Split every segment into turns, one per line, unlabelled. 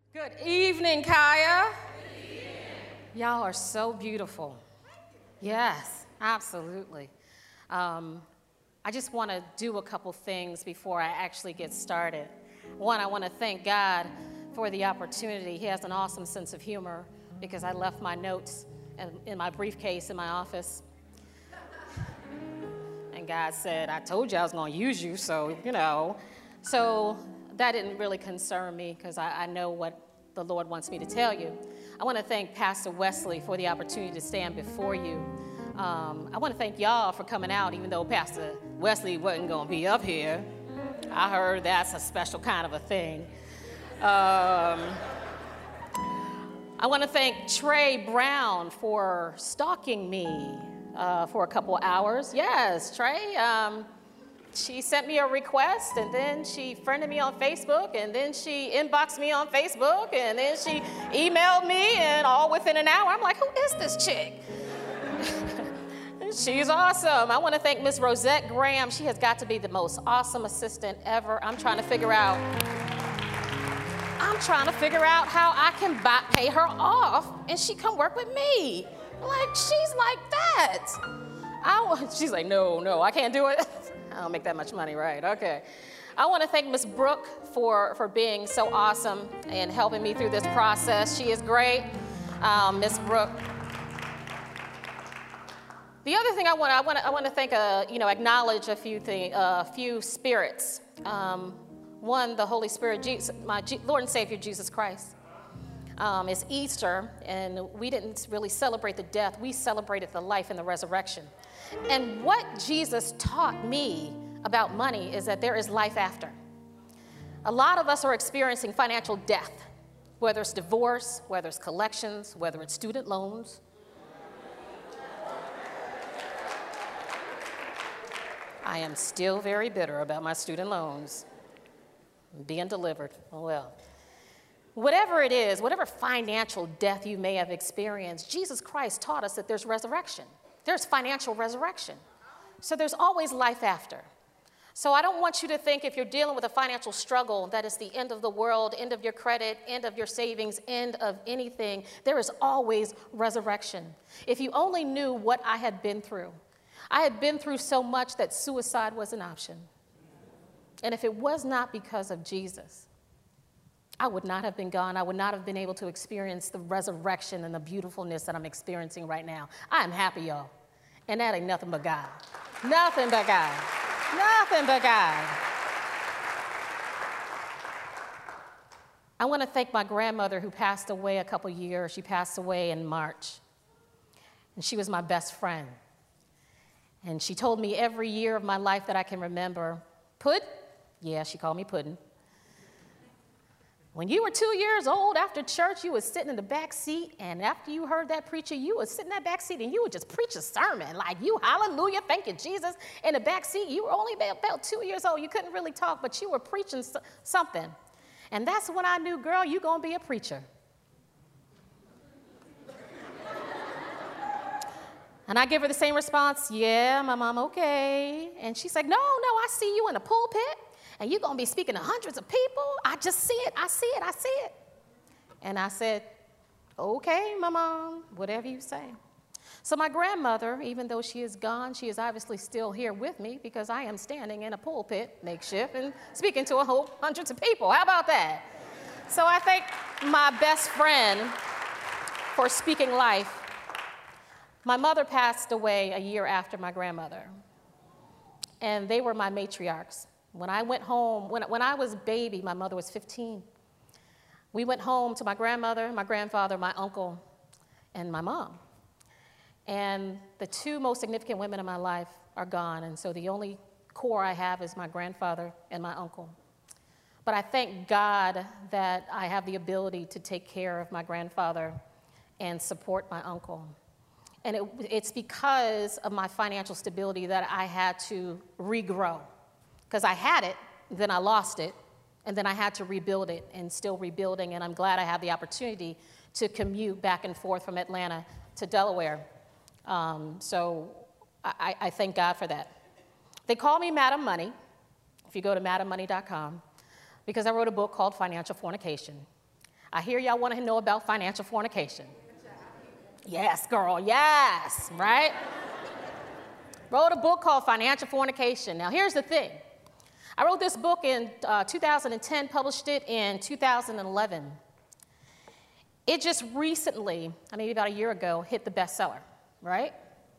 Good evening, Kaya. Good evening. Y'all are so beautiful. Yes, absolutely. I just want to do a couple things before I actually get started. One, I want to thank God for the opportunity. He has an awesome sense of humor because I left my notes in my briefcase in my office. And God said, I told you I was going to use you, so, So that didn't really concern me because I know what the Lord wants me to tell you. I want to thank Pastor Wesley for the opportunity to stand before you. I want to thank y'all for coming out, even though Pastor Wesley wasn't going to be up here. I heard that's a special kind of a thing. I want to thank Trey Brown for stalking me for a couple hours. Yes, Trey. She sent me a request, and then she friended me on Facebook, and then she inboxed me on Facebook, and then she emailed me, and all within an hour, I'm like, who is this chick? She's awesome. I want to thank Miss Rosette Graham. She has got to be the most awesome assistant ever. I'm trying to figure out how I can pay her off, and she come work with me. Like, she's like that. She's like, no, I can't do it. I don't make that much money, right? Okay. I want to thank Miss Brooke for being so awesome and helping me through this process. She is great, Miss Brooke. The other thing I want to thank, acknowledge a few spirits. One, the Holy Spirit, Jesus, my Lord and Savior, Jesus Christ. It's Easter, and we didn't really celebrate the death. We celebrated the life and the resurrection. And what Jesus taught me about money is that there is life after. A lot of us are experiencing financial death, whether it's divorce, whether it's collections, whether it's student loans. I am still very bitter about my student loans being delivered. Oh, well. Whatever it is, whatever financial death you may have experienced, Jesus Christ taught us that there's resurrection. There's financial resurrection. So there's always life after. So I don't want you to think if you're dealing with a financial struggle that it's the end of the world, end of your credit, end of your savings, end of anything. There is always resurrection. If you only knew what I had been through. I had been through so much that suicide was an option. And if it was not because of Jesus, I would not have been gone. I would not have been able to experience the resurrection and the beautifulness that I'm experiencing right now. I am happy, y'all. And that ain't nothing but God. Nothing but God. Nothing but God. I want to thank my grandmother who passed away a couple years. She passed away in March. And she was my best friend. And she told me every year of my life that I can remember, Pud, yeah, she called me Puddin'. When you were 2 years old after church, you was sitting in the back seat, and after you heard that preacher, you would sit in that back seat and you would just preach a sermon, like you, hallelujah, thank you, Jesus. In the back seat, you were only about 2 years old. You couldn't really talk, but you were preaching something. And that's when I knew, girl, you gonna be a preacher. And I give her the same response, yeah, my mom, okay. And she's like, no, I see you in the pulpit. And you're going to be speaking to hundreds of people. I just see it. I see it. And I said, okay, my mom, whatever you say. So my grandmother, even though she is gone, she is obviously still here with me because I am standing in a pulpit, makeshift, and speaking to hundreds of people. How about that? So I thank my best friend for speaking life. My mother passed away a year after my grandmother. And they were my matriarchs. When I went home, when I was a baby, my mother was 15. We went home to my grandmother, my grandfather, my uncle, and my mom. And the two most significant women in my life are gone, and so the only core I have is my grandfather and my uncle. But I thank God that I have the ability to take care of my grandfather and support my uncle. And it's because of my financial stability that I had to regrow. Because I had it, then I lost it, and then I had to rebuild it, and still rebuilding, and I'm glad I have the opportunity to commute back and forth from Atlanta to Delaware. So I thank God for that. They call me Madam Money, if you go to madammoney.com, because I wrote a book called Financial Fornication. I hear y'all want to know about financial fornication. Yes, girl, yes, right? Wrote a book called Financial Fornication. Now, here's the thing. I wrote this book in 2010, published it in 2011. It just recently, maybe about a year ago, hit the bestseller, right?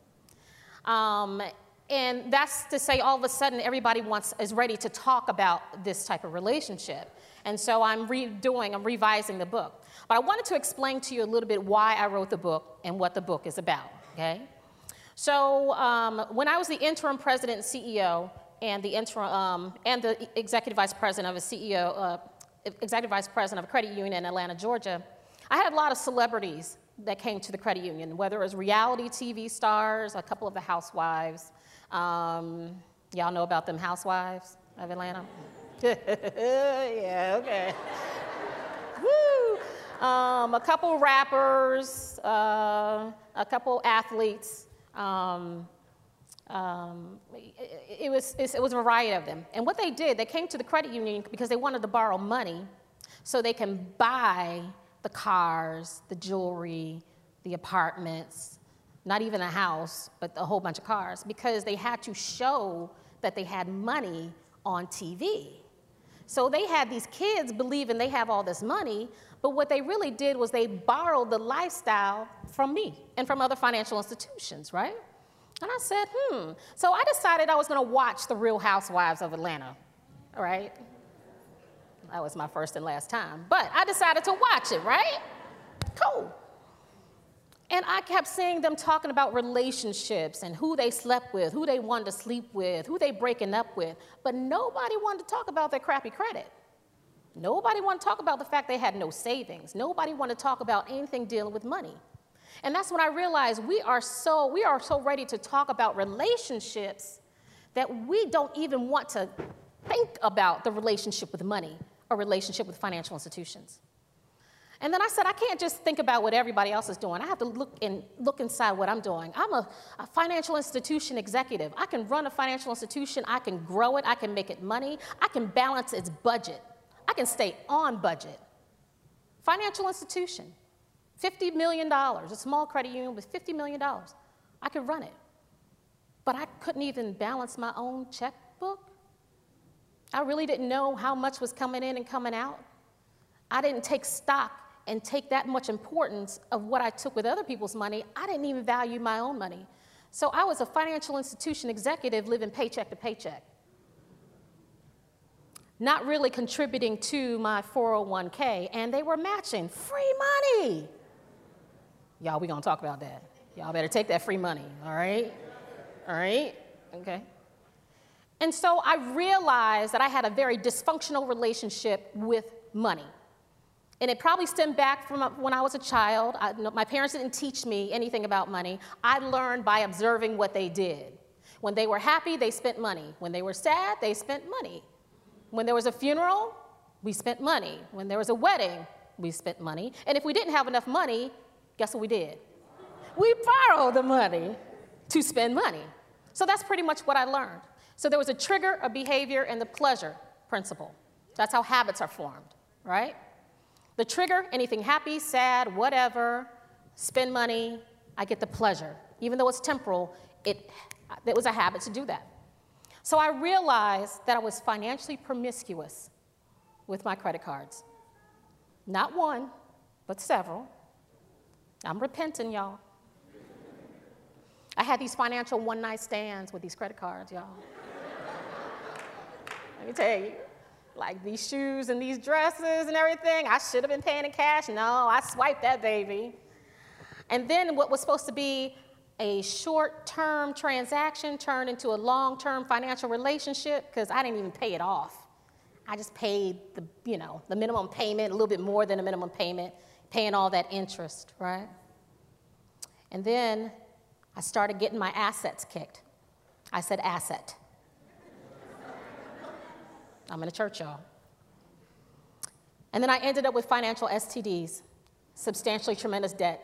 And that's to say all of a sudden everybody is ready to talk about this type of relationship. And so I'm revising the book. But I wanted to explain to you a little bit why I wrote the book and what the book is about, okay? So when I was the interim president and CEO and the executive vice president of executive vice president of a credit union in Atlanta, Georgia, I had a lot of celebrities that came to the credit union, whether it was reality TV stars, a couple of the housewives. Y'all know about them housewives of Atlanta? Yeah, okay. Woo! A couple rappers, a couple athletes. It was a variety of them. And what they did, they came to the credit union because they wanted to borrow money so they can buy the cars, the jewelry, the apartments, not even a house, but a whole bunch of cars, because they had to show that they had money on TV. So they had these kids believing they have all this money, but what they really did was they borrowed the lifestyle from me and from other financial institutions, right? And I said, So I decided I was going to watch The Real Housewives of Atlanta, all right? That was my first and last time. But I decided to watch it, right? Cool. And I kept seeing them talking about relationships and who they slept with, who they wanted to sleep with, who they breaking up with. But nobody wanted to talk about their crappy credit. Nobody wanted to talk about the fact they had no savings. Nobody wanted to talk about anything dealing with money. And that's when I realized we are so ready to talk about relationships that we don't even want to think about the relationship with money or relationship with financial institutions. And then I said, I can't just think about what everybody else is doing. I have to look inside what I'm doing. I'm a financial institution executive. I can run a financial institution. I can grow it. I can make it money. I can balance its budget. I can stay on budget. Financial institution, $50 million, a small credit union with $50 million. I could run it. But I couldn't even balance my own checkbook. I really didn't know how much was coming in and coming out. I didn't take stock and take that much importance of what I took with other people's money. I didn't even value my own money. So I was a financial institution executive living paycheck to paycheck, not really contributing to my 401k, and they were matching free money. Y'all, we're gonna talk about that. Y'all better take that free money, all right? All right, okay. And so I realized that I had a very dysfunctional relationship with money. And it probably stemmed back from when I was a child. My parents didn't teach me anything about money. I learned by observing what they did. When they were happy, they spent money. When they were sad, they spent money. When there was a funeral, we spent money. When there was a wedding, we spent money. And if we didn't have enough money, guess what we did? We borrowed the money to spend money. So that's pretty much what I learned. So there was a trigger, a behavior, and the pleasure principle. That's how habits are formed, right? The trigger, anything happy, sad, whatever, spend money, I get the pleasure. Even though it's temporal, it was a habit to do that. So I realized that I was financially promiscuous with my credit cards. Not one, but several. I'm repenting, y'all. I had these financial one-night stands with these credit cards, y'all. Let me tell you. Like these shoes and these dresses and everything, I should have been paying in cash. No, I swiped that baby. And then what was supposed to be a short-term transaction turned into a long-term financial relationship because I didn't even pay it off. I just paid the minimum payment, a little bit more than the minimum payment, paying all that interest, right? And then I started getting my assets kicked. I said asset. I'm in a church, y'all. And then I ended up with financial STDs, substantially tremendous debt.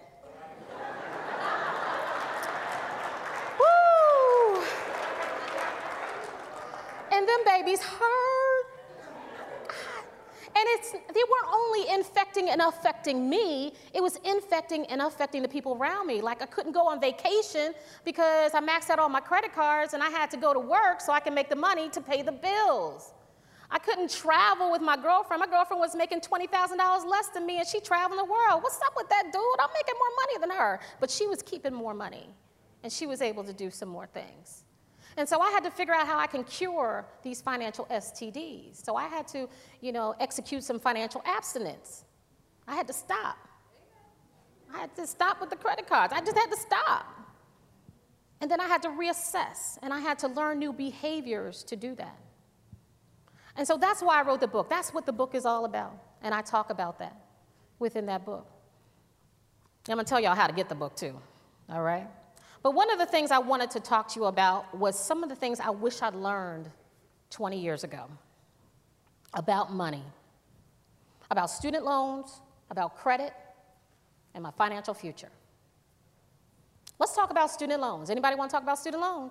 Woo! And them babies hurt. they weren't only infecting and affecting me, it was infecting and affecting the people around me. Like I couldn't go on vacation because I maxed out all my credit cards and I had to go to work so I can make the money to pay the bills. I couldn't travel with my girlfriend. My girlfriend was making $20,000 less than me and she traveled the world. What's up with that dude? I'm making more money than her. But she was keeping more money and she was able to do some more things. And so I had to figure out how I can cure these financial STDs. So I had to, execute some financial abstinence. I had to stop. I had to stop with the credit cards. I just had to stop. And then I had to reassess, and I had to learn new behaviors to do that. And so that's why I wrote the book. That's what the book is all about, and I talk about that within that book. I'm going to tell y'all how to get the book, too, all right? But one of the things I wanted to talk to you about was some of the things I wish I'd learned 20 years ago about money, about student loans, about credit, and my financial future. Let's talk about student loans. Anybody want to talk about student loans?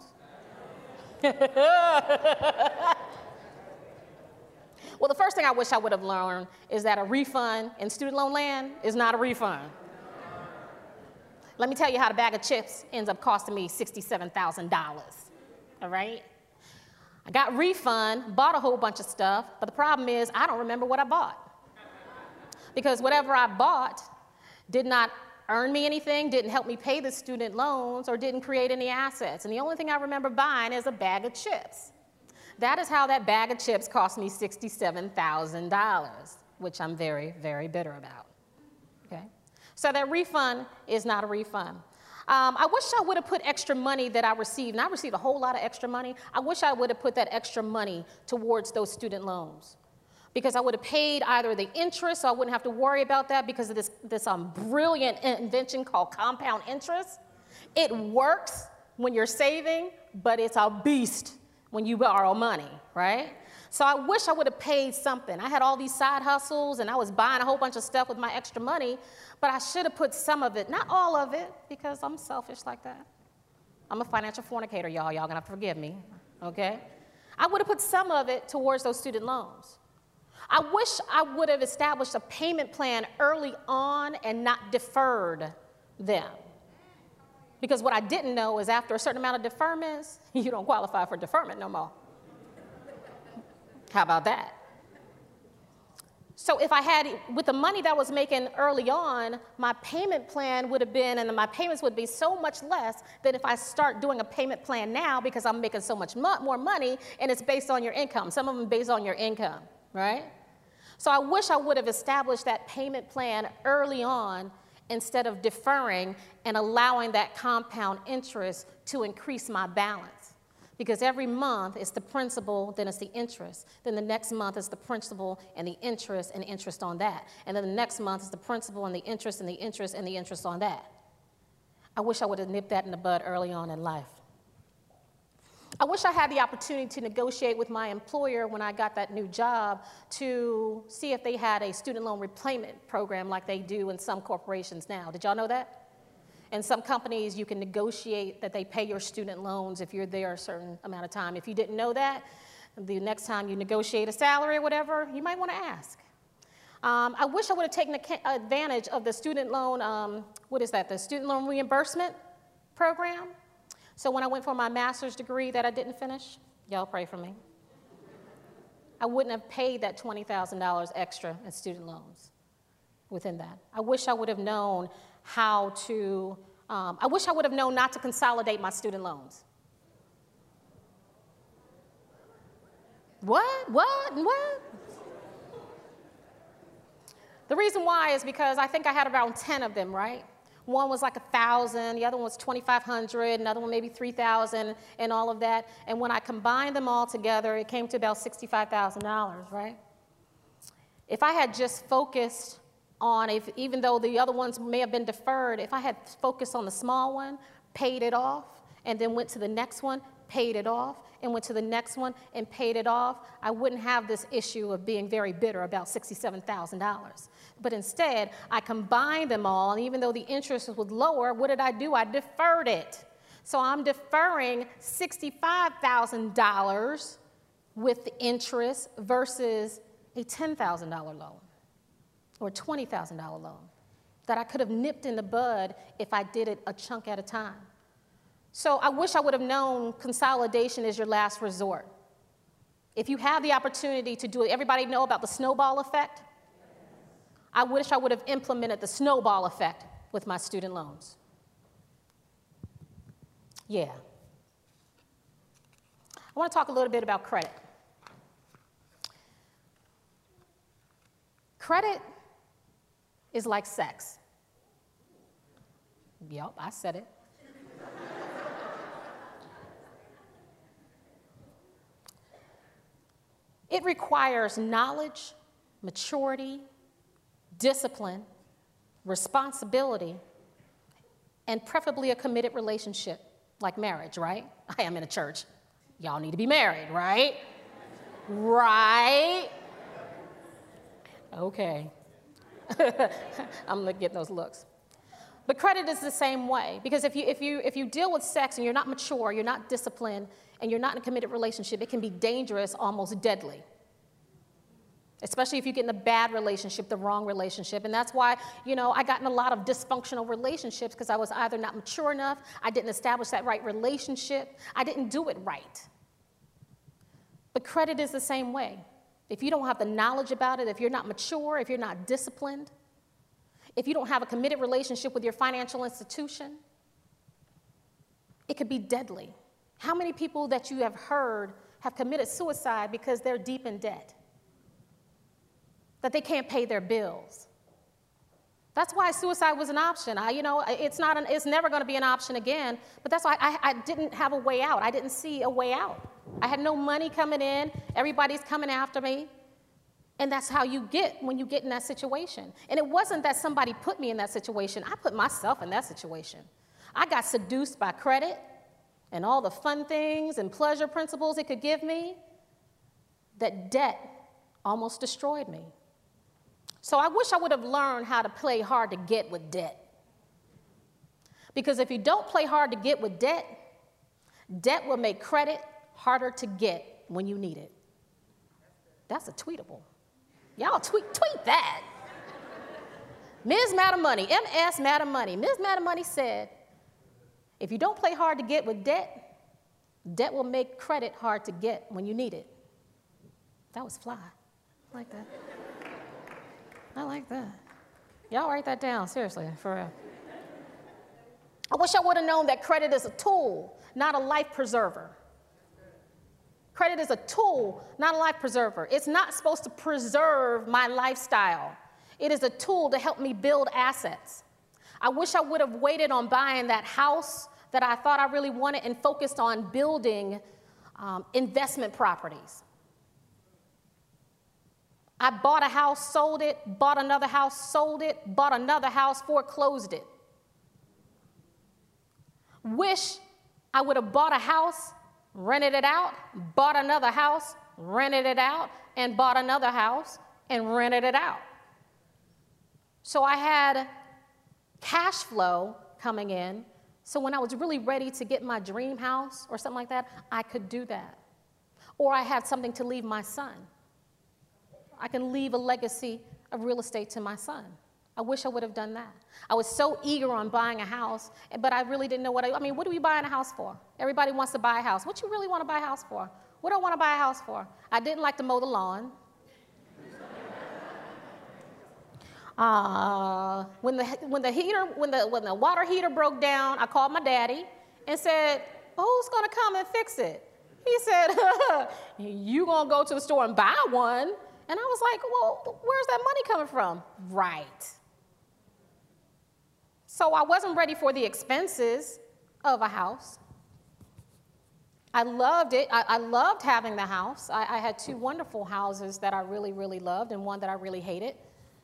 Well, the first thing I wish I would have learned is that a refund in student loan land is not a refund. Let me tell you how the bag of chips ends up costing me $67,000, all right? I got refund, bought a whole bunch of stuff, but the problem is I don't remember what I bought. Because whatever I bought did not earn me anything, didn't help me pay the student loans, or didn't create any assets. And the only thing I remember buying is a bag of chips. That is how that bag of chips cost me $67,000, which I'm very, very bitter about, okay? So that refund is not a refund. I wish I would have put extra money that I received, and I received a whole lot of extra money. I wish I would have put that extra money towards those student loans, because I would have paid either the interest, so I wouldn't have to worry about that because of this brilliant invention called compound interest. It works when you're saving, but it's a beast when you borrow money, right? So I wish I would have paid something. I had all these side hustles, and I was buying a whole bunch of stuff with my extra money, but I should have put some of it, not all of it, because I'm selfish like that. I'm a financial fornicator, y'all. Y'all gonna have to forgive me, okay? I would have put some of it towards those student loans. I wish I would have established a payment plan early on and not deferred them. Because what I didn't know is after a certain amount of deferments, you don't qualify for deferment no more. How about that? So if I had, with the money that I was making early on, my payment plan would have been, and my payments would be so much less than if I start doing a payment plan now because I'm making so much more money and it's based on your income. Some of them based on your income, right? So I wish I would have established that payment plan early on instead of deferring and allowing that compound interest to increase my balance. Because every month it's the principal, then it's the interest. Then the next month is the principal and the interest on that. And then the next month is the principal and the interest and the interest and the interest on that. I wish I would have nipped that in the bud early on in life. I wish I had the opportunity to negotiate with my employer when I got that new job to see if they had a student loan repayment program like they do in some corporations now. Did y'all know that? In some companies, you can negotiate that they pay your student loans if you're there a certain amount of time. If you didn't know that, the next time you negotiate a salary or whatever, you might want to ask. I wish I would have taken advantage of the student loan, the student loan reimbursement program. So when I went for my master's degree that I didn't finish, y'all pray for me, I wouldn't have paid that $20,000 extra in student loans within that. I wish I would have known how to, I wish I would have known not to consolidate my student loans. What? The reason why is because I think I had around 10 of them, right? One was like 1,000, the other one was 2,500, another one maybe 3,000, and all of that. And when I combined them all together, it came to about $65,000, right? If I had just focused on, even though the other ones may have been deferred, if I had focused on the small one, paid it off, and then went to the next one, paid it off, and went to the next one and paid it off, I wouldn't have this issue of being very bitter about $67,000. But instead, I combined them all, and even though the interest was lower, what did I do? I deferred it. So I'm deferring $65,000 with the interest versus a $10,000 loan or a $20,000 loan that I could have nipped in the bud if I did it a chunk at a time. So I wish I would have known consolidation is your last resort. If you have the opportunity to do it, everybody know about the snowball effect? I wish I would have implemented the snowball effect with my student loans. Yeah. I want to talk a little bit about credit. Credit is like sex. Yep, I said it. It requires knowledge, maturity, discipline, responsibility, and preferably a committed relationship, like marriage, right? I am in a church. Y'all need to be married, right? Right? Okay. I'm getting those looks. But credit is the same way, because if you deal with sex and you're not mature, you're not disciplined, and you're not in a committed relationship, it can be dangerous, almost deadly. Especially if you get in a bad relationship, the wrong relationship. And that's why, I got in a lot of dysfunctional relationships because I was either not mature enough, I didn't establish that right relationship, I didn't do it right. But credit is the same way. If you don't have the knowledge about it, if you're not mature, if you're not disciplined, if you don't have a committed relationship with your financial institution, it could be deadly. How many people that you have heard have committed suicide because they're deep in debt? That they can't pay their bills. That's why suicide was an option. It's never going to be an option again, but that's why I didn't have a way out. I didn't see a way out. I had no money coming in. Everybody's coming after me. And that's how you get when you get in that situation. And it wasn't that somebody put me in that situation. I put myself in that situation. I got seduced by credit and all the fun things and pleasure principles it could give me. That debt almost destroyed me. So I wish I would have learned how to play hard to get with debt. Because if you don't play hard to get with debt, debt will make credit harder to get when you need it. That's a tweetable. Y'all tweet that. Ms. Madam Money, MS Madam Money. Ms. Madam Money said, if you don't play hard to get with debt, debt will make credit hard to get when you need it. That was fly. I like that. I like that. Y'all write that down, seriously, for real. I wish I would have known that credit is a tool, not a life preserver. Credit is a tool, not a life preserver. It's not supposed to preserve my lifestyle. It is a tool to help me build assets. I wish I would have waited on buying that house that I thought I really wanted and focused on building investment properties. I bought a house, sold it, bought another house, sold it, bought another house, foreclosed it. Wish I would have bought a house, rented it out, bought another house, rented it out, and bought another house and rented it out. So I had cash flow coming in, so when I was really ready to get my dream house or something like that, I could do that. Or I had something to leave my son. I can leave a legacy of real estate to my son. I wish I would have done that. I was so eager on buying a house, but I really didn't know what what do we buy a house for? Everybody wants to buy a house. What you really want to buy a house for? What do I want to buy a house for? I didn't like to mow the lawn. When the water heater broke down, I called my daddy and said, who's going to come and fix it? He said, you going to go to the store and buy one? And I was like, well, where's that money coming from? Right. So I wasn't ready for the expenses of a house. I loved it. I loved having the house. I had two wonderful houses that I really, really loved and one that I really hated.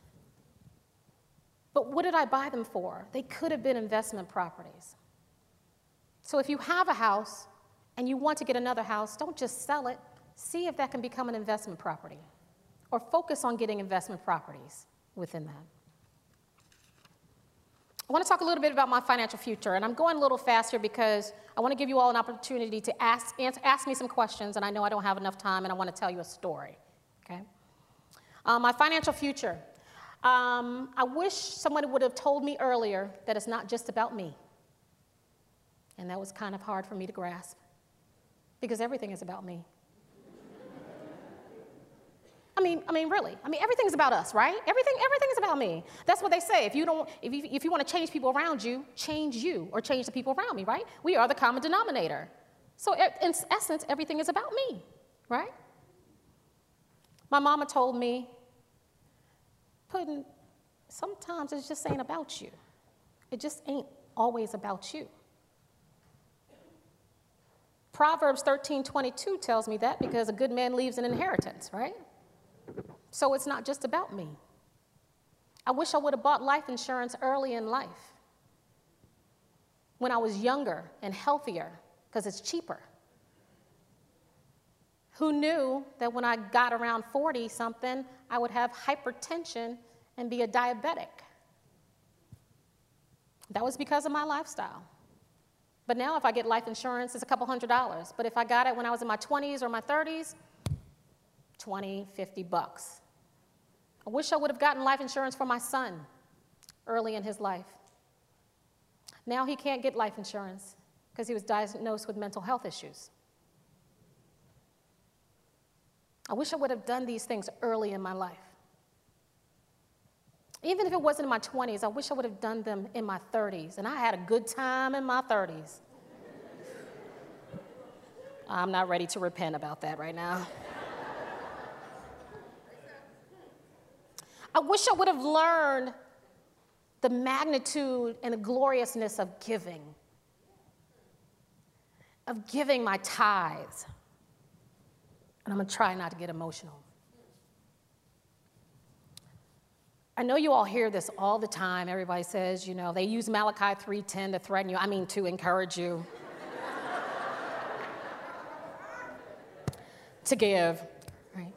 But what did I buy them for? They could have been investment properties. So if you have a house and you want to get another house, don't just sell it. See if that can become an investment property. Or focus on getting investment properties within that. I want to talk a little bit about my financial future, and I'm going a little faster because I want to give you all an opportunity to ask me some questions, and I know I don't have enough time, and I want to tell you a story, okay? My financial future. I wish someone would have told me earlier that it's not just about me. And that was kind of hard for me to grasp, because everything is about me. Really. Everything's about us, right? Everything is about me. That's what they say. If you want to change people around you, change you or change the people around me, right? We are the common denominator. So in essence, everything is about me, right? My mama told me, sometimes it just ain't about you. It just ain't always about you. Proverbs 13:22 tells me that, because a good man leaves an inheritance, right? So it's not just about me. I wish I would have bought life insurance early in life, when I was younger and healthier, because it's cheaper. Who knew that when I got around 40-something, I would have hypertension and be a diabetic? That was because of my lifestyle. But now if I get life insurance, it's a couple $100s. But if I got it when I was in my 20s or my 30s, $20, $50. I wish I would have gotten life insurance for my son early in his life. Now he can't get life insurance because he was diagnosed with mental health issues. I wish I would have done these things early in my life. Even if it wasn't in my 20s, I wish I would have done them in my 30s. And I had a good time in my 30s. I'm not ready to repent about that right now. I wish I would have learned the magnitude and the gloriousness of giving my tithes. And I'm going to try not to get emotional. I know you all hear this all the time. Everybody says, they use Malachi 3:10 to threaten you. To encourage you to give, right?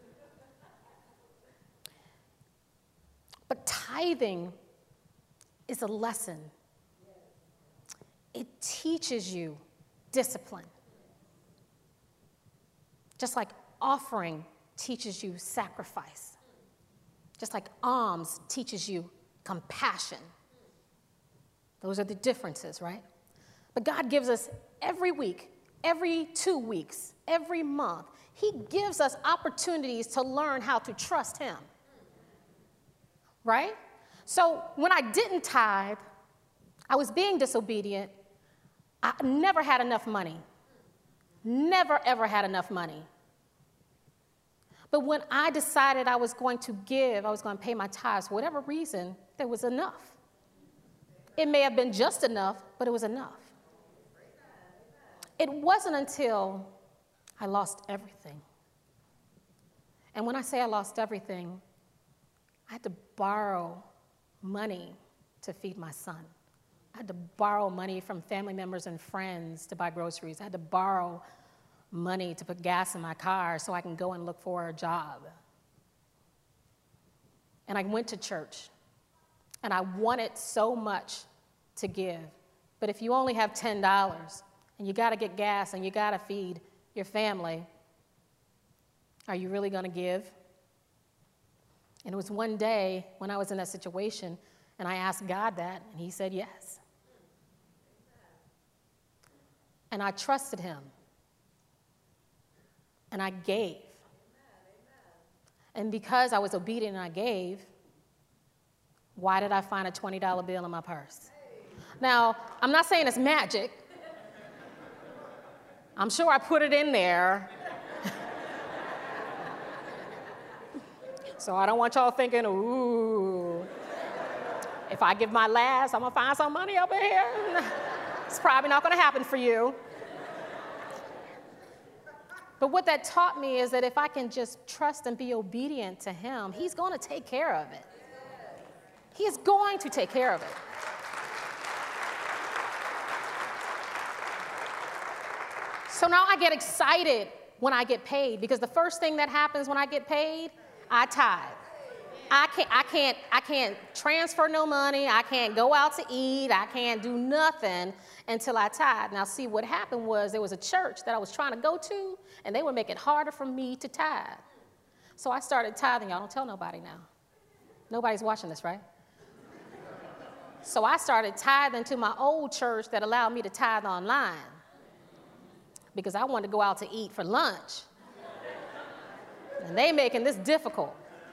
But tithing is a lesson. It teaches you discipline. Just like offering teaches you sacrifice. Just like alms teaches you compassion. Those are the differences, right? But God gives us every week, every 2 weeks, every month, He gives us opportunities to learn how to trust Him. Right? So when I didn't tithe, I was being disobedient. I never had enough money. Never, ever had enough money. But when I decided I was going to give, I was going to pay my tithes, for whatever reason, there was enough. It may have been just enough, but it was enough. It wasn't until I lost everything. And when I say I lost everything, I had to borrow money to feed my son. I had to borrow money from family members and friends to buy groceries. I had to borrow money to put gas in my car so I can go and look for a job. And I went to church, and I wanted so much to give. But if you only have $10 and you got to get gas and you got to feed your family, are you really going to give? And it was one day when I was in that situation, and I asked God that, and He said yes. And I trusted Him. And I gave. And because I was obedient and I gave, why did I find a $20 bill in my purse? Now, I'm not saying it's magic. I'm sure I put it in there. So I don't want y'all thinking, ooh, if I give my last, I'm going to find some money up in here. It's probably not going to happen for you. But what that taught me is that if I can just trust and be obedient to Him, He's going to take care of it. He is going to take care of it. So now I get excited when I get paid, because the first thing that happens when I get paid, I tithe. I can't transfer no money. I can't go out to eat. I can't do nothing until I tithe. Now, see, what happened was there was a church that I was trying to go to, and they would make it harder for me to tithe. So I started tithing. Y'all don't tell nobody now. Nobody's watching this, right? So I started tithing to my old church that allowed me to tithe online because I wanted to go out to eat for lunch. And they making this difficult.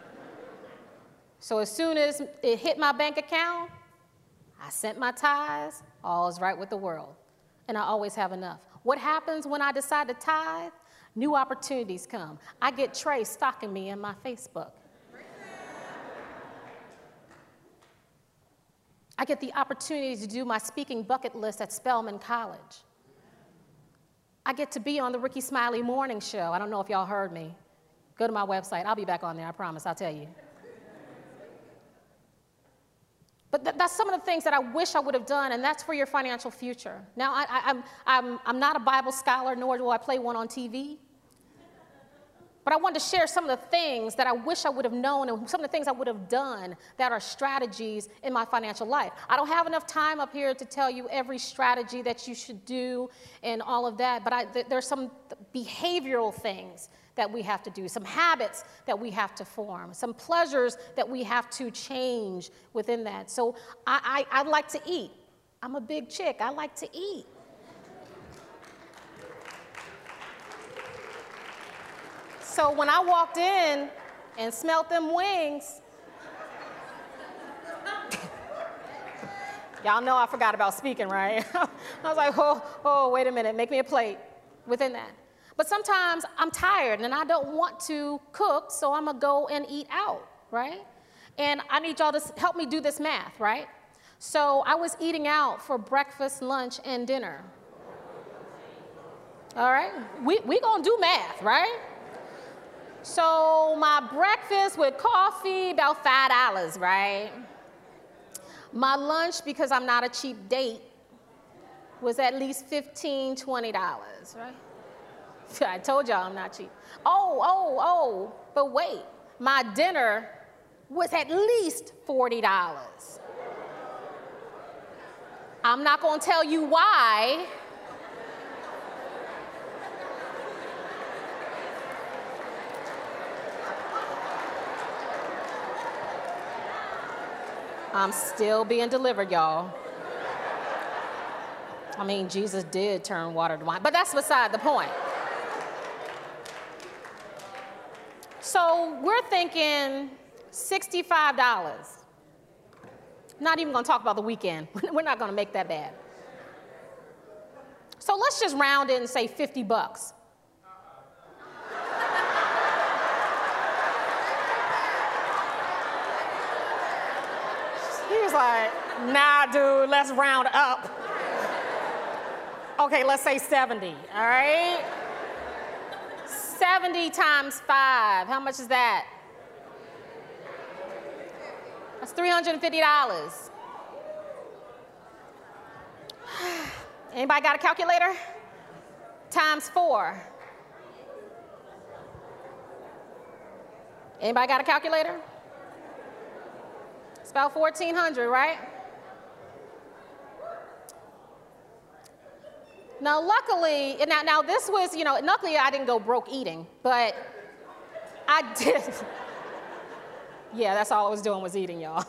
So as soon as it hit my bank account, I sent my tithes. All is right with the world. And I always have enough. What happens when I decide to tithe? New opportunities come. I get Trey stalking me in my Facebook. I get the opportunity to do my speaking bucket list at Spelman College. I get to be on the Ricky Smiley Morning Show. I don't know if y'all heard me. Go to my website. I'll be back on there, I promise. I'll tell you. But that's some of the things that I wish I would have done, and that's for your financial future. Now, I'm not a Bible scholar, nor do I play one on TV. But I wanted to share some of the things that I wish I would have known and some of the things I would have done that are strategies in my financial life. I don't have enough time up here to tell you every strategy that you should do and all of that, but there's some behavioral things that we have to do, some habits that we have to form, some pleasures that we have to change within that. So I like to eat. I'm a big chick. I like to eat. So when I walked in and smelled them wings, y'all know I forgot about speaking, right? I was like, oh, wait a minute, make me a plate within that. But sometimes I'm tired and I don't want to cook, so I'm gonna go and eat out, right? And I need y'all to help me do this math, right? So I was eating out for breakfast, lunch, and dinner. All right, we gonna do math, right? So my breakfast with coffee, about $5, right? My lunch, because I'm not a cheap date, was at least $15, $20, right? I told y'all I'm not cheap. But wait, my dinner was at least $40. I'm not gonna tell you why. I'm still being delivered, y'all. I mean, Jesus did turn water to wine, but that's beside the point. So we're thinking $65. Not even gonna talk about the weekend. We're not gonna make that bad. So let's just round it and say $50. He was like, nah, dude, let's round up. Okay, let's say 70, all right? 70 times 5, how much is that? That's $350. Anybody got a calculator? Times 4. Anybody got a calculator? It's about 1,400, right? Now, luckily, now this was, luckily I didn't go broke eating, but I did. Yeah, that's all I was doing was eating, y'all.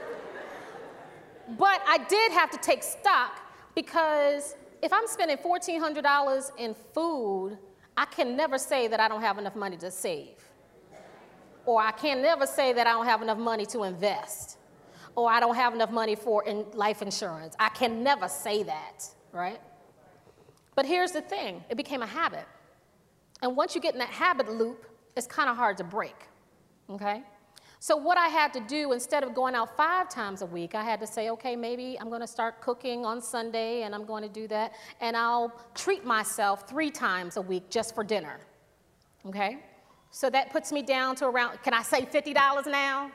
But I did have to take stock because if I'm spending $1,400 in food, I can never say that I don't have enough money to save. Or I can never say that I don't have enough money to invest. Or I don't have enough money for life insurance. I can never say that, right? But here's the thing, it became a habit. And once you get in that habit loop, it's kind of hard to break, okay? So what I had to do, instead of going out 5 times a week, I had to say, okay, maybe I'm gonna start cooking on Sunday and I'm going to do that, and I'll treat myself 3 times a week just for dinner, okay? So that puts me down to around, can I say $50 now?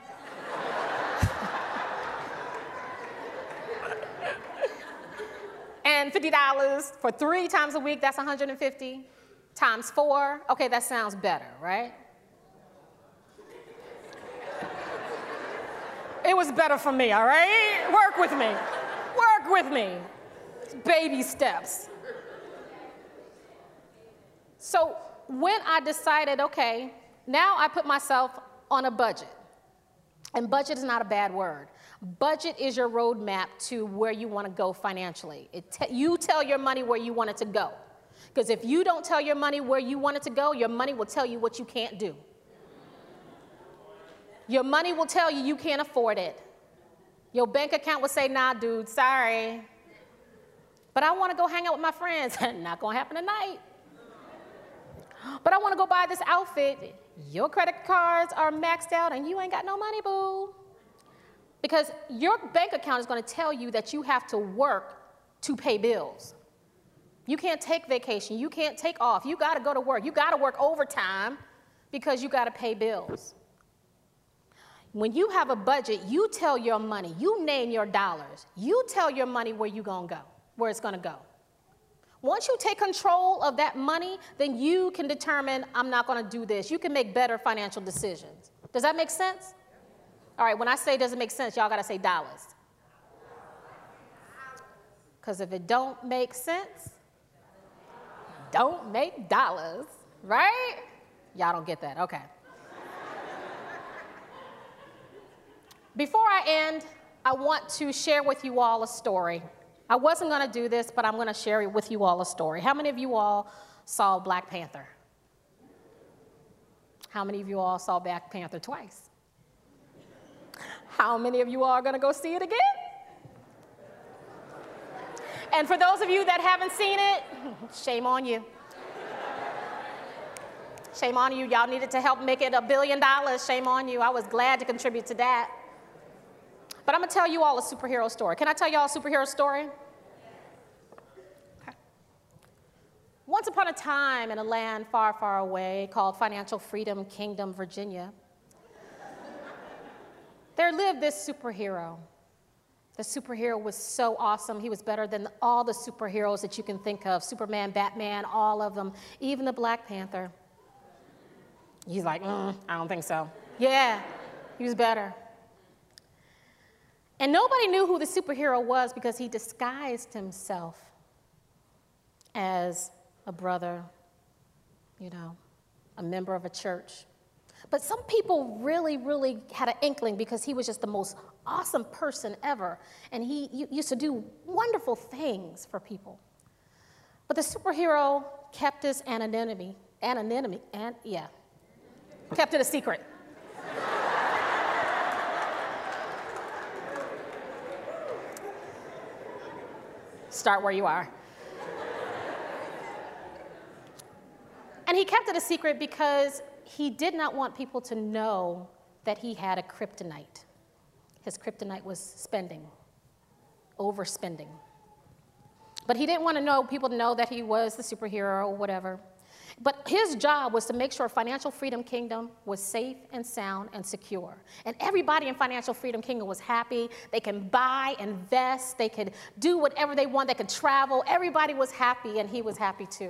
And $50 for 3 times a week, that's $150. Times 4, okay, that sounds better, right? It was better for me, all right? Work with me. Work with me. It's baby steps. So when I decided, okay, now I put myself on a budget. And budget is not a bad word. Budget is your roadmap to where you want to go financially. You tell your money where you want it to go. Because if you don't tell your money where you want it to go, your money will tell you what you can't do. Your money will tell you you can't afford it. Your bank account will say, nah, dude, sorry. But I want to go hang out with my friends. Not going to happen tonight. But I want to go buy this outfit. Your credit cards are maxed out and you ain't got no money, boo. Because your bank account is going to tell you that you have to work to pay bills. You can't take vacation. You can't take off. You got to go to work. You got to work overtime because you got to pay bills. When you have a budget, you tell your money. You name your dollars. You tell your money where you're going to go, where it's going to go. Once you take control of that money, then you can determine, I'm not going to do this. You can make better financial decisions. Does that make sense? All right, when I say does it make sense, y'all got to say dollars. Because if it don't make sense, don't make dollars, right? Y'all don't get that, okay. Before I end, I want to share with you all a story. I wasn't going to do this, but I'm going to share with you all a story. How many of you all saw Black Panther? How many of you all saw Black Panther twice? How many of you all are going to go see it again? And for those of you that haven't seen it, shame on you. Shame on you. Y'all needed to help make it $1 billion. Shame on you. I was glad to contribute to that. But I'm going to tell you all a superhero story. Can I tell you all a superhero story? Okay. Once upon a time in a land far, far away called Financial Freedom Kingdom, Virginia, there lived this superhero. The superhero was so awesome. He was better than all the superheroes that you can think of. Superman, Batman, all of them, even the Black Panther. He's like, I don't think so. Yeah, he was better. And nobody knew who the superhero was because he disguised himself as a brother, a member of a church. But some people really, really had an inkling because he was just the most awesome person ever. And he used to do wonderful things for people. But the superhero kept his anonymity, kept it a secret. Start where you are. And he kept it a secret because he did not want people to know that he had a kryptonite. His kryptonite was spending, overspending. But he didn't want people to know that he was the superhero or whatever. But his job was to make sure Financial Freedom Kingdom was safe and sound and secure. And everybody in Financial Freedom Kingdom was happy. They can buy, invest, they could do whatever they want, they could travel. Everybody was happy, and he was happy too.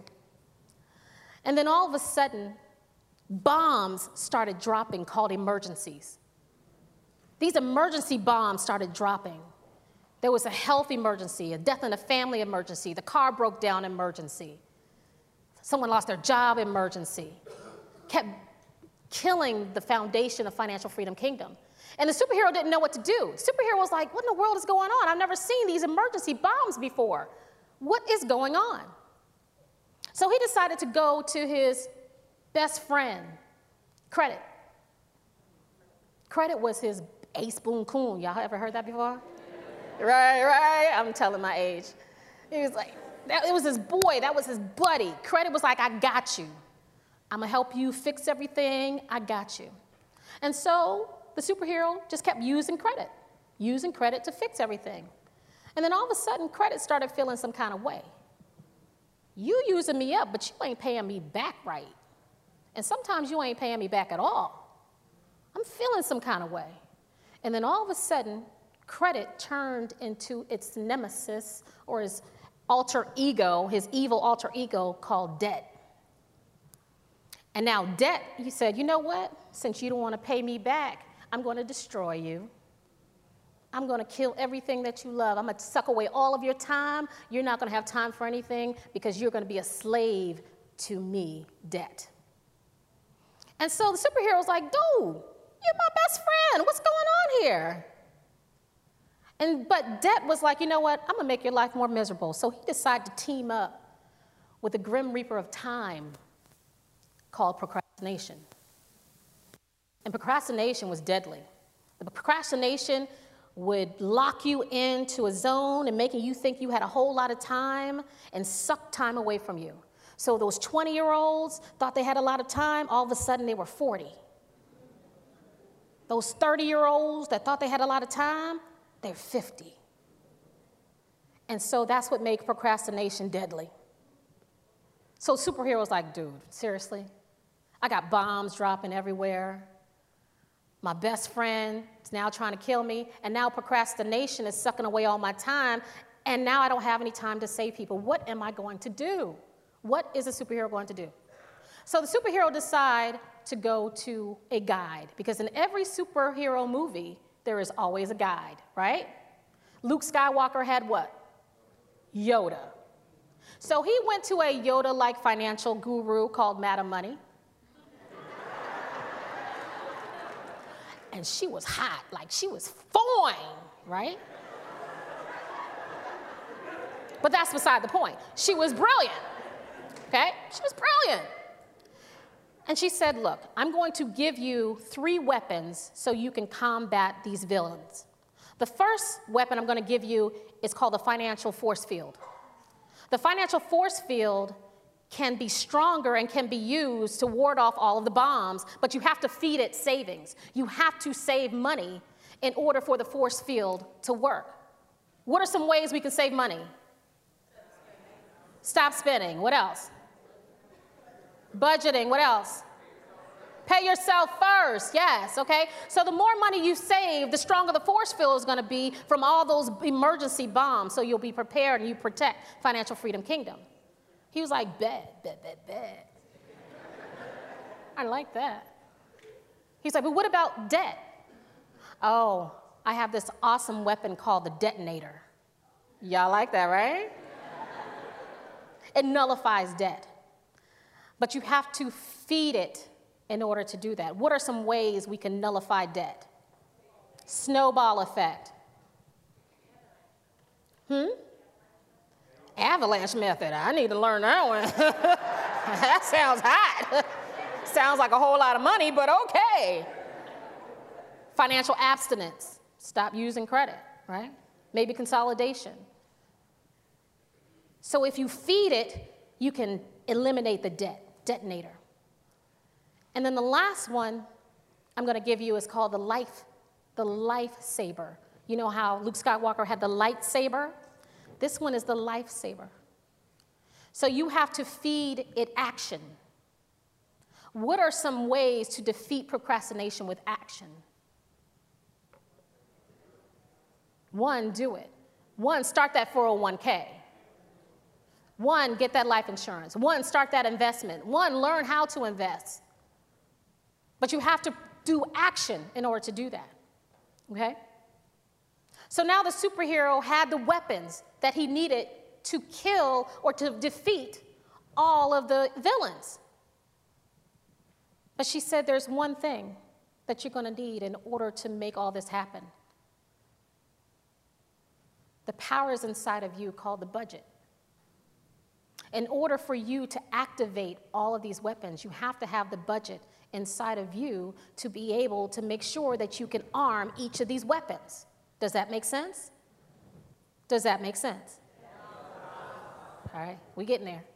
And then all of a sudden, bombs started dropping called emergencies. These emergency bombs started dropping. There was a health emergency, a death in a family emergency, the car broke down emergency. Someone lost their job emergency. Kept killing the foundation of Financial Freedom Kingdom. And the superhero didn't know what to do. The superhero was like, what in the world is going on? I've never seen these emergency bombs before. What is going on? So he decided to go to his best friend, Credit. Credit was his ace boon coon. Y'all ever heard that before? Right. I'm telling my age. He was like, it was his boy. That was his buddy. Credit was like, I got you. I'm going to help you fix everything. I got you. And so the superhero just kept using Credit to fix everything. And then all of a sudden, Credit started feeling some kind of way. You using me up, but you ain't paying me back right. And sometimes you ain't paying me back at all. I'm feeling some kind of way. And then all of a sudden, Credit turned into its nemesis or his alter ego, his evil alter ego called Debt. And now Debt, he said, you know what? Since you don't want to pay me back, I'm going to destroy you. I'm going to kill everything that you love. I'm going to suck away all of your time. You're not going to have time for anything because you're going to be a slave to me, Debt. And so the superhero's like, dude, you're my best friend. What's going on here? But Det was like, you know what? I'm going to make your life more miserable. So he decided to team up with the grim reaper of time called procrastination. And procrastination was deadly. The procrastination would lock you into a zone and making you think you had a whole lot of time and suck time away from you. So those 20-year-olds thought they had a lot of time, all of a sudden they were 40. Those 30-year-olds that thought they had a lot of time, they're 50. And so that's what makes procrastination deadly. So superheroes like, dude, seriously? I got bombs dropping everywhere. My best friend is now trying to kill me, and now procrastination is sucking away all my time, and now I don't have any time to save people. What am I going to do? What is a superhero going to do? So the superhero decide to go to a guide, because in every superhero movie, there is always a guide, right? Luke Skywalker had what? Yoda. So he went to a Yoda-like financial guru called Madam Money. And she was hot, like she was fine, right? But that's beside the point. She was brilliant, okay? She was brilliant. And she said, look, I'm going to give you 3 weapons so you can combat these villains. The first weapon I'm going to give you is called the financial force field. The financial force field can be stronger and can be used to ward off all of the bombs, but you have to feed it savings. You have to save money in order for the force field to work. What are some ways we can save money? Stop spending. What else? Budgeting. What else? Pay yourself first. Yes, okay? So the more money you save, the stronger the force field is going to be from all those emergency bombs, so you'll be prepared and you protect Financial Freedom Kingdom. He was like, bet. I like that. He's like, but what about debt? Oh, I have this awesome weapon called the detonator. Y'all like that, right? It nullifies debt. But you have to feed it in order to do that. What are some ways we can nullify debt? Snowball effect. Avalanche method. I need to learn that one. That sounds hot. Sounds like a whole lot of money, but okay. Financial abstinence. Stop using credit, right? Maybe consolidation. So if you feed it, you can eliminate the detonator. And then the last one I'm going to give you is called the lifesaver. You know how Luke Skywalker had the lightsaber? This one is the lifesaver. So you have to feed it action. What are some ways to defeat procrastination with action? 1, do it. 1, start that 401k. 1, get that life insurance. 1, start that investment. 1, learn how to invest. But you have to do action in order to do that, okay? So now the superhero had the weapons that he needed to kill or to defeat all of the villains. But she said there's one thing that you're going to need in order to make all this happen. The power is inside of you called the budget. In order for you to activate all of these weapons, you have to have the budget inside of you to be able to make sure that you can arm each of these weapons. Does that make sense? Does that make sense? All right, we're getting there.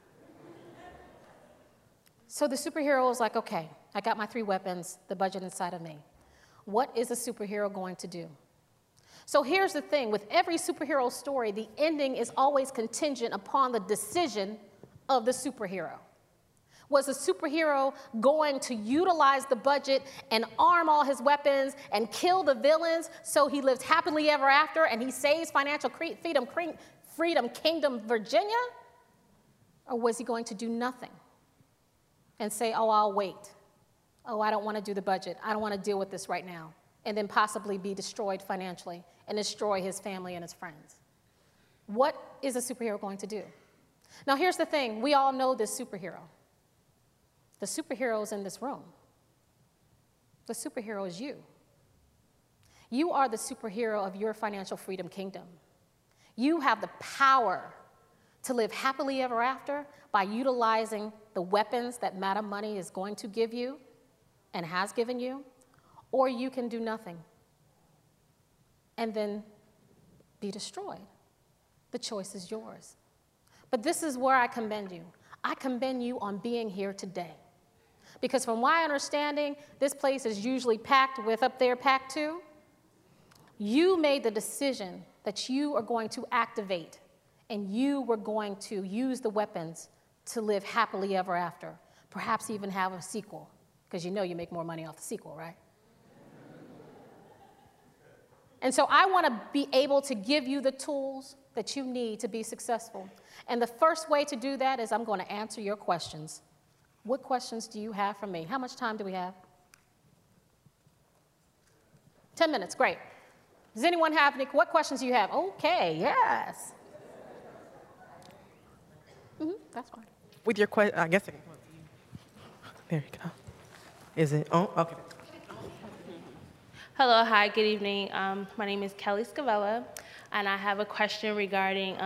So the superhero is like, okay, I got my 3 weapons, the budget inside of me. What is a superhero going to do? So here's the thing, with every superhero story, the ending is always contingent upon the decision of the superhero. Was the superhero going to utilize the budget and arm all his weapons and kill the villains so he lives happily ever after and he saves Financial Freedom Kingdom, Virginia? Or was he going to do nothing and say, oh, I'll wait. Oh, I don't want to do the budget. I don't want to deal with this right now. And then possibly be destroyed financially and destroy his family and his friends. What is a superhero going to do? Now, here's the thing. We all know this superhero. The superhero's in this room. The superhero is you. You are the superhero of your financial freedom kingdom. You have the power to live happily ever after by utilizing the weapons that Madam Money is going to give you and has given you, or you can do nothing and then be destroyed. The choice is yours. But this is where I commend you. I commend you on being here today. Because from my understanding, this place is usually packed with up there, packed too. You made the decision that you are going to activate and you were going to use the weapons to live happily ever after, perhaps even have a sequel, because you know you make more money off the sequel, right? And so I want to be able to give you the tools that you need to be successful. And the first way to do that is I'm going to answer your questions. What questions do you have for me? How much time do we have? 10 minutes, great. Does anyone have any, what questions do you have? Okay, yes. That's fine.
With your question, I guess I can. There you go. Is it? Oh, okay.
Hello, hi, good evening. My name is Kelly Scavella, and I have a question regarding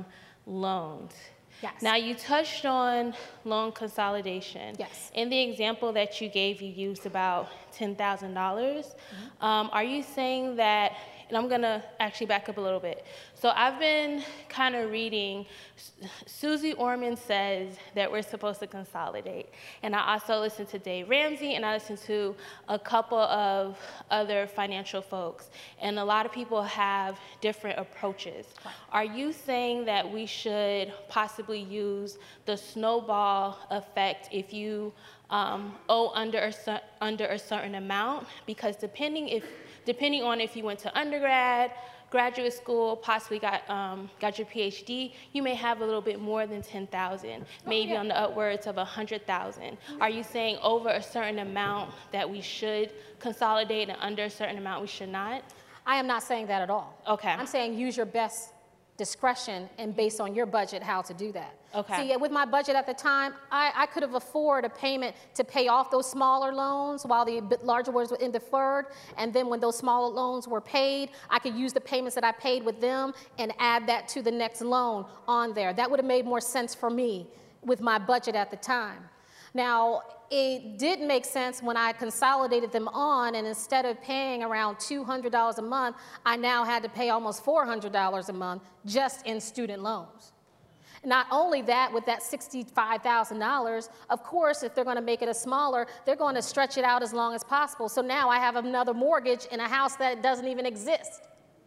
loans.
Yes.
Now, you touched on loan consolidation.
Yes.
In the example that you gave, you used about $10,000. Are you saying that, and I'm gonna actually back up a little bit. So I've been kind of reading, Susie Orman says that we're supposed to consolidate. And I also listened to Dave Ramsey, and I listened to a couple of other financial folks. And a lot of people have different approaches.
Right.
Are you saying that we should possibly use the snowball effect if you owe under a certain amount? Because depending on if you went to undergrad, graduate school, possibly got your PhD, you may have a little bit more than 10,000, maybe on the upwards of 100,000. Are you saying over a certain amount that we should consolidate and under a certain amount we should not?
I am not saying that at all.
Okay.
I'm saying use your best discretion and based on your budget how to do that.
Okay.
See, with my budget at the time, I could have afforded a payment to pay off those smaller loans while the larger ones were in deferred, and then when those smaller loans were paid, I could use the payments that I paid with them and add that to the next loan on there. That would have made more sense for me with my budget at the time. Now, it did make sense when I consolidated them on, and instead of paying around $200 a month, I now had to pay almost $400 a month just in student loans. Not only that, with that $65,000, of course, if they're going to make it a smaller, they're going to stretch it out as long as possible. So now I have another mortgage in a house that doesn't even exist.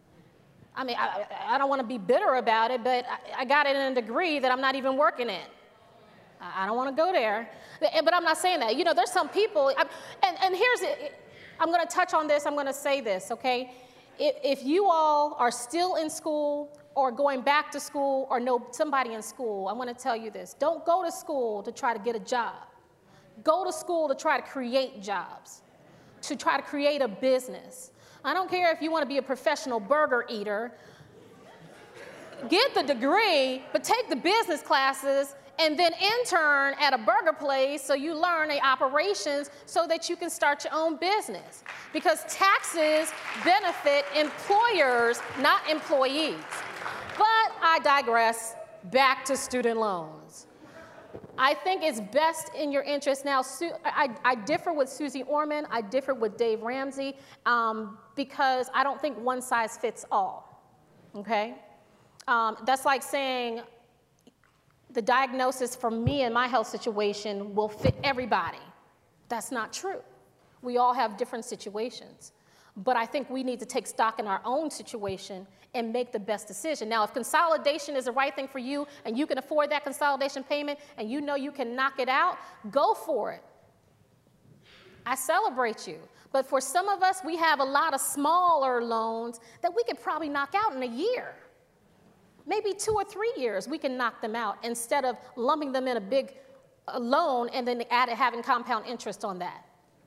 I mean, I don't want to be bitter about it, but I got it in a degree that I'm not even working in. I don't want to go there, but I'm not saying that. You know, there's some people, and here's it. I'm going to touch on this. I'm going to say this, okay? If you all are still in school or going back to school or know somebody in school, I want to tell you this. Don't go to school to try to get a job. Go to school to try to create jobs, to try to create a business. I don't care if you want to be a professional burger eater. Get the degree, but take the business classes and then intern at a burger place so you learn the operations so that you can start your own business. Because taxes benefit employers, not employees. But I digress. Back to student loans. I think it's best in your interest. Now, I differ with Susie Orman. I differ with Dave Ramsey because I don't think one size fits all, okay? That's like saying the diagnosis for me and my health situation will fit everybody. That's not true. We all have different situations. But I think we need to take stock in our own situation and make the best decision. Now, if consolidation is the right thing for you and you can afford that consolidation payment and you know you can knock it out, go for it. I celebrate you. But for some of us, we have a lot of smaller loans that we could probably knock out in a year. Maybe 2 or 3 years, we can knock them out instead of lumping them in a big loan and then having compound interest on that.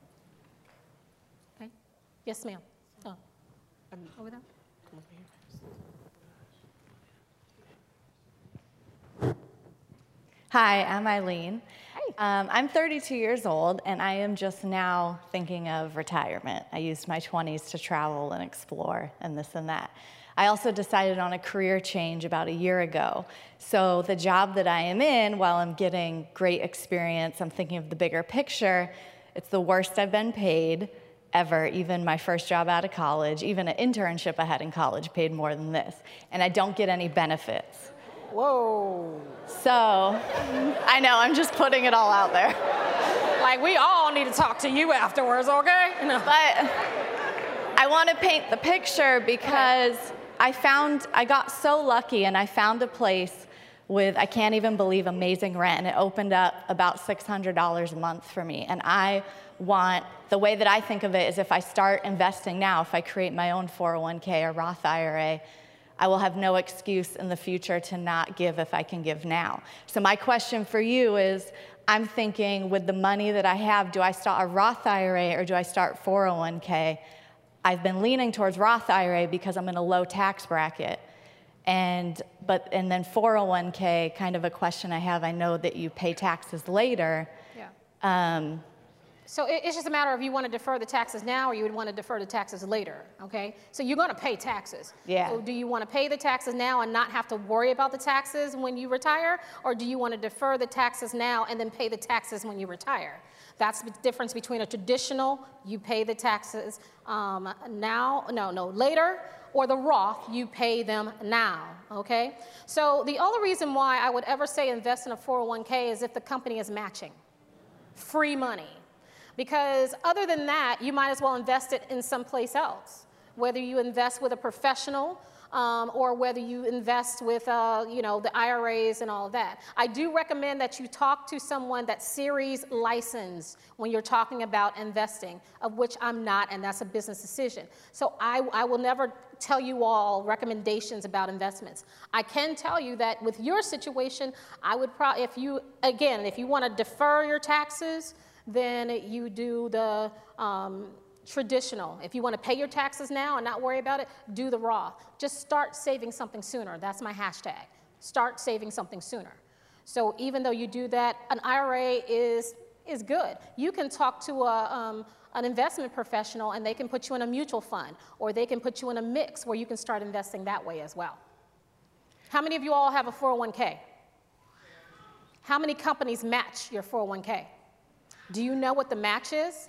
Okay? Yes, ma'am. Oh. Over there?
Hi, I'm Eileen.
Hey.
I'm 32 years old, and I am just now thinking of retirement. I used my 20s to travel and explore and this and that. I also decided on a career change about a year ago. So the job that I am in, while I'm getting great experience, I'm thinking of the bigger picture, it's the worst I've been paid ever. Even my first job out of college, even an internship I had in college paid more than this. And I don't get any benefits.
Whoa.
So, I know, I'm just putting it all out there.
Like, we all need to talk to you afterwards, okay? No.
But I want to paint the picture because I got so lucky, and I found a place with, I can't even believe, amazing rent, and it opened up about $600 a month for me. And the way that I think of it is if I start investing now, if I create my own 401k or Roth IRA, I will have no excuse in the future to not give if I can give now. So my question for you is, I'm thinking with the money that I have, do I start a Roth IRA or do I start 401k? I've been leaning towards Roth IRA because I'm in a low tax bracket. And then 401k, kind of a question I have, I know that you pay taxes later.
Yeah. So it's just a matter of you want to defer the taxes now or you would want to defer the taxes later, okay? So you're going to pay taxes.
Yeah.
So do you want to pay the taxes now and not have to worry about the taxes when you retire? Or do you want to defer the taxes now and then pay the taxes when you retire? That's the difference between a traditional, you pay the taxes later, or the Roth, you pay them now, okay? So the only reason why I would ever say invest in a 401k is if the company is matching. Free money. Because other than that, you might as well invest it in someplace else. Whether you invest with a professional or whether you invest with the IRAs and all of that. I do recommend that you talk to someone that's series licensed when you're talking about investing, of which I'm not, and that's a business decision. So I will never tell you all recommendations about investments. I can tell you that with your situation, I would probably, if you want to defer your taxes, then you do the traditional. If you want to pay your taxes now and not worry about it, do the Roth. Just start saving something sooner. That's my hashtag. Start saving something sooner. So even though you do that, an IRA is good. You can talk to an investment professional and they can put you in a mutual fund or they can put you in a mix where you can start investing that way as well. How many of you all have a 401k? How many companies match your 401k? Do you know what the match is?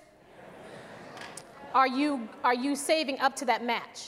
Are you saving up to that match?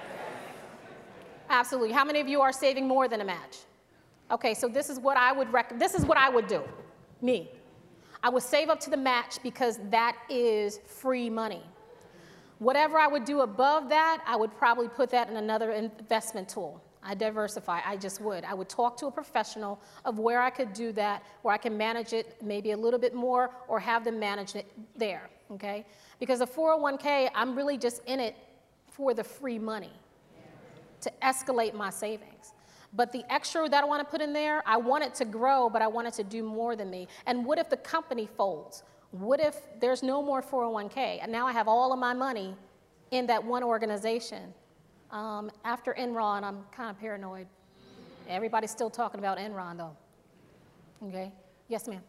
Absolutely. How many of you are saving more than a match? Okay, so this is what I would do. Me. I would save up to the match because that is free money. Whatever I would do above that, I would probably put that in another investment tool. I diversify, I just would. I would talk to a professional of where I could do that, where I can manage it maybe a little bit more or have them manage it there, okay? Because the 401k, I'm really just in it for the free money to escalate my savings. But the extra that I want to put in there, I want it to grow, but I want it to do more than me. And what if the company folds? What if there's no more 401k? And now I have all of my money in that one organization. After Enron, I'm kind of paranoid. Everybody's still talking about Enron, though. Okay? Yes, ma'am.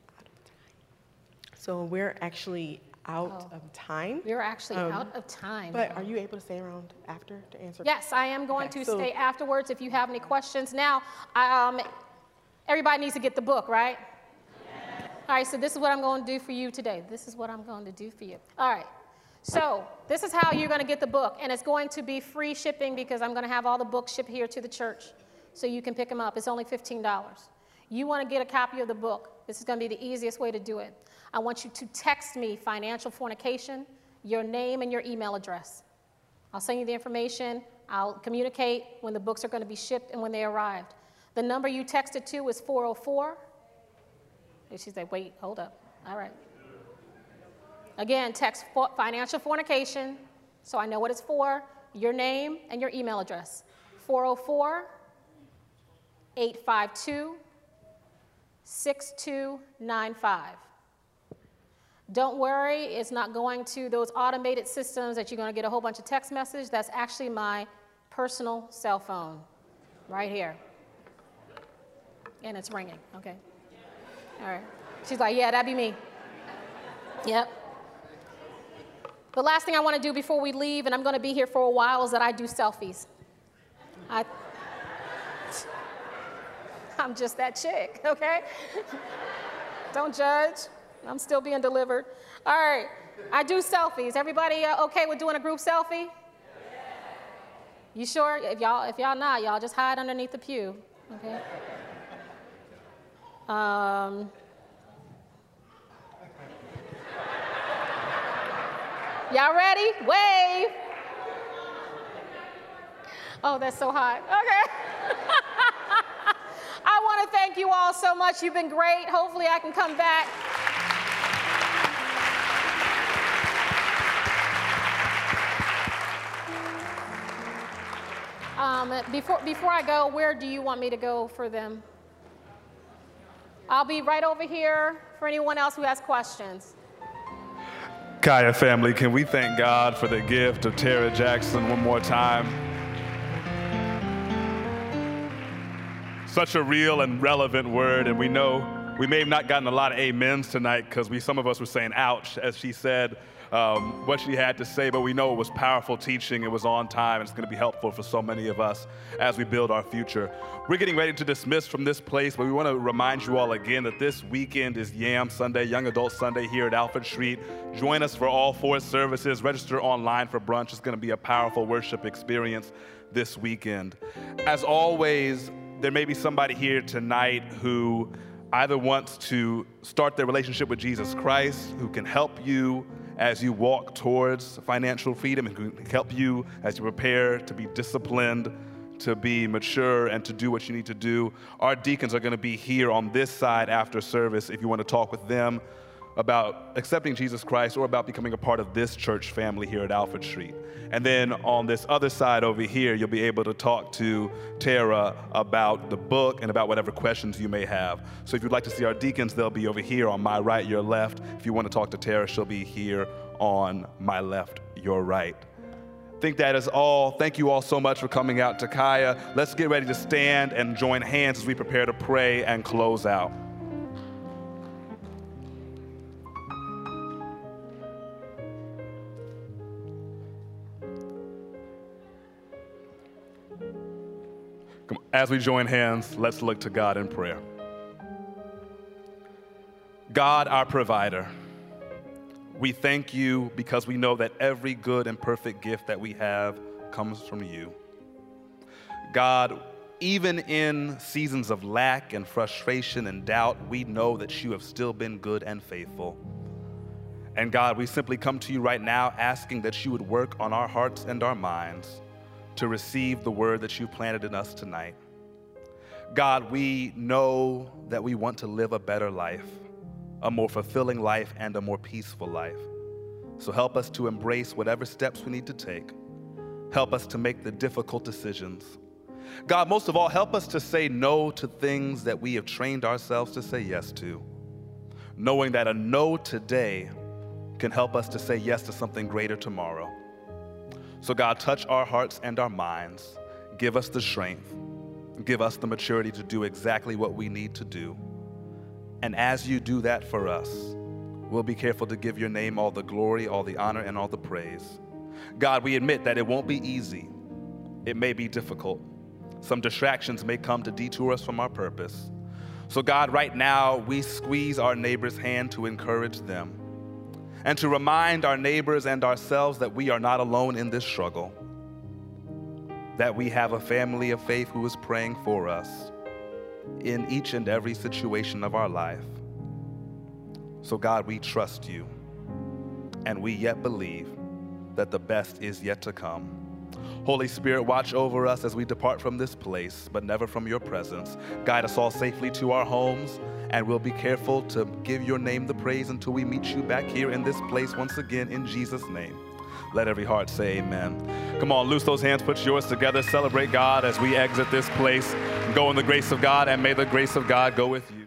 So we're actually out of time.
We're actually out of time.
But are you able to stay around after to answer?
Yes, I am going to stay afterwards if you have any questions. Now, everybody needs to get the book, right? Yeah. All right, so this is what I'm going to do for you today. This is what I'm going to do for you. All right. So this is how you're going to get the book, and it's going to be free shipping because I'm going to have all the books shipped here to the church so you can pick them up. It's only $15. You want to get a copy of the book. This is going to be the easiest way to do it. I want you to text me Financial Fornication, your name and your email address. I'll send you the information. I'll communicate when the books are going to be shipped and when they arrived. The number you texted to is 404. And she's like, wait, hold up. All right. Again, text Financial Fornication, so I know what it's for, your name and your email address. 404-852-6295. Don't worry, it's not going to those automated systems that you're going to get a whole bunch of text messages. That's actually my personal cell phone right here. And it's ringing, okay? All right. She's like, yeah, that'd be me. Yep. The last thing I want to do before we leave, and I'm going to be here for a while, is that I do selfies. I'm just that chick, okay? Don't judge. I'm still being delivered. All right, I do selfies. Everybody okay with doing a group selfie? You sure? If y'all not, y'all just hide underneath the pew, okay? Y'all ready? Wave. Oh, that's so hot. Okay. I want to thank you all so much. You've been great. Hopefully I can come back. Before I go, where do you want me to go for them? I'll be right over here for anyone else who has questions.
Kaya family, can we thank God for the gift of Tara Jackson one more time? Such a real and relevant word, and we know we may have not gotten a lot of amens tonight because some of us were saying ouch as she said what she had to say, but we know it was powerful teaching, it was on time, and it's going to be helpful for so many of us as we build our future. We're getting ready to dismiss from this place, but we want to remind you all again that this weekend is YAM Sunday, Young Adult Sunday here at Alfred Street. Join us for all 4 services. Register online for brunch. It's going to be a powerful worship experience this weekend. As always, there may be somebody here tonight who either wants to start their relationship with Jesus Christ, who can help you as you walk towards financial freedom, and can help you as you prepare to be disciplined, to be mature, and to do what you need to do. Our deacons are going to be here on this side after service if you want to talk with them about accepting Jesus Christ or about becoming a part of this church family here at Alfred Street. And then on this other side over here, you'll be able to talk to Tara about the book and about whatever questions you may have. So if you'd like to see our deacons, they'll be over here on my right, your left. If you want to talk to Tara, she'll be here on my left, your right. I think that is all. Thank you all so much for coming out to Kaya. Let's get ready to stand and join hands as we prepare to pray and close out. As we join hands, let's look to God in prayer. God, our provider, we thank you because we know that every good and perfect gift that we have comes from you. God, even in seasons of lack and frustration and doubt, we know that you have still been good and faithful. And God, we simply come to you right now asking that you would work on our hearts and our minds to receive the word that you planted in us tonight. God, we know that we want to live a better life, a more fulfilling life, and a more peaceful life. So help us to embrace whatever steps we need to take. Help us to make the difficult decisions. God, most of all, help us to say no to things that we have trained ourselves to say yes to, knowing that a no today can help us to say yes to something greater tomorrow. So God, touch our hearts and our minds. Give us the strength. Give us the maturity to do exactly what we need to do. And as you do that for us, we'll be careful to give your name all the glory, all the honor, and all the praise. God, we admit that it won't be easy. It may be difficult. Some distractions may come to detour us from our purpose. So God, right now, we squeeze our neighbor's hand to encourage them and to remind our neighbors and ourselves that we are not alone in this struggle, that we have a family of faith who is praying for us in each and every situation of our life. So God, we trust you, and we yet believe that the best is yet to come. Holy Spirit, watch over us as we depart from this place, but never from your presence. Guide us all safely to our homes, and we'll be careful to give your name the praise until we meet you back here in this place once again, in Jesus' name. Let every heart say amen. Come on, loose those hands, put yours together, celebrate God as we exit this place. Go in the grace of God, and may the grace of God go with you.